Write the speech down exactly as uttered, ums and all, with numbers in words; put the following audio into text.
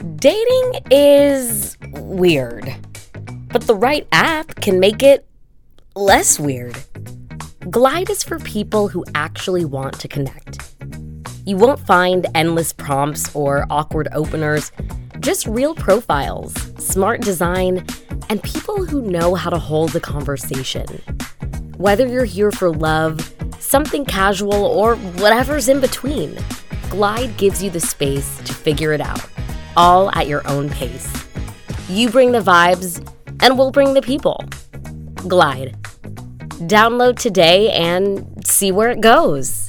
Dating is weird, but the right app can make it less weird. Glide is for people who actually want to connect. You won't find endless prompts or awkward openers, just real profiles, smart design, and people who know how to hold a conversation. Whether you're here for love, something casual, or whatever's in between, Glide gives you the space to figure it out, all at your own pace. You bring the vibes, and we'll bring the people. Glide. Download today and see where it goes.